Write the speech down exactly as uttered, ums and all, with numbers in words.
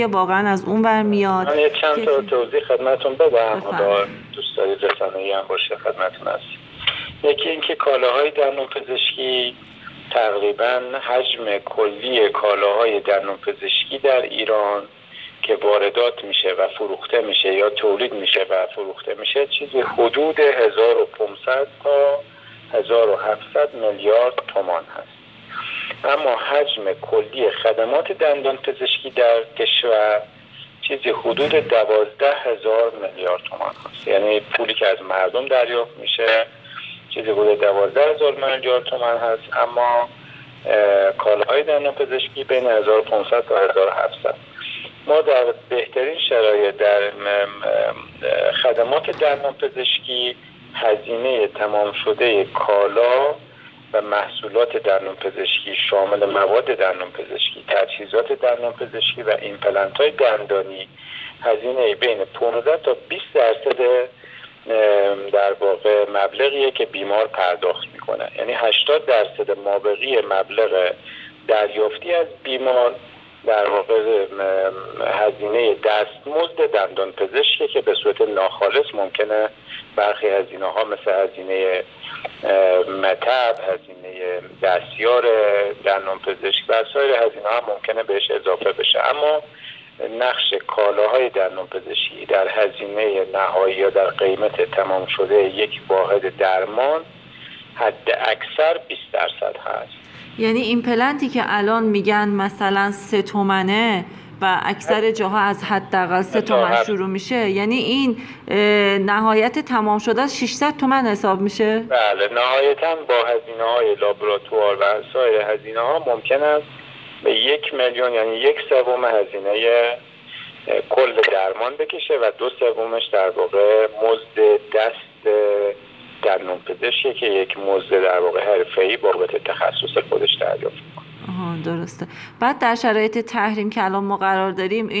واقعا از اون ور میاد؟ من یه چند تا توضیح خدمتون بدم، حالا دوست دارید رسانه‌ای هم باشه خدمتون هست. یکی اینکه کالاهای دندون پزشکی تقریبا حجم کلی کالاهای دندون پزشکی در ایران که واردات میشه و فروخته میشه یا تولید میشه و فروخته میشه چیزی حدود هزار و پانصد تا هزار و هفتصد میلیارد تومان هست. اما حجم کلی خدمات دندان پزشکی در کشور چیزی حدود دوازده هزار میلیارد تومان هست. یعنی پولی که از مردم دریافت میشه چیزی حدود دوازده هزار میلیارد تومان هست، اما کالاهای دندان پزشکی بین هزار و پانصد تا هزار و هفتصد. ما در بهترین شرایط در خدمات دندان پزشکی هزینه تمام شده کالا و محصولات دندان پزشکی شامل مواد دندان پزشکی، تجهیزات دندان پزشکی و ایمپلنت‌های دندانی هزینه بین پانزده تا بیست درصد در واقع مبلغیه که بیمار پرداخت میکنه. یعنی هشتاد درصد مابقی مبلغ دریافتی از بیمار در واقع هزینه دستمزد دندان پزشکی که به صورت ناخالص ممکنه برخی هزینه ها مثل هزینه مطب، هزینه دستیار دندان پزشک و سایر هزینه ها ممکنه بهش اضافه بشه. اما نقش کالاهای دندان پزشکی در هزینه نهایی یا در قیمت تمام شده یک واحد درمان حد اکثر بیست درصد هست. یعنی این پلنتی که الان میگن مثلا سه تومنه و اکثر جاها از حداقل سه تومن شروع میشه، یعنی این نهایت تمام شده از ششصد تومن حساب میشه؟ بله، نهایتا با هزینه های لابراتوار و سایر هزینه ها ممکن است به یک میلیون یعنی یک سوم هزینه کل درمان بکشه و دو سومش در واقع مزد دست دندان پزشکی که یک مزد در واقع حرفه‌ای بابت تخصص خودش دریافت می‌کنه. آها درسته. بعد در شرایط تحریم که الان ما قرار داریم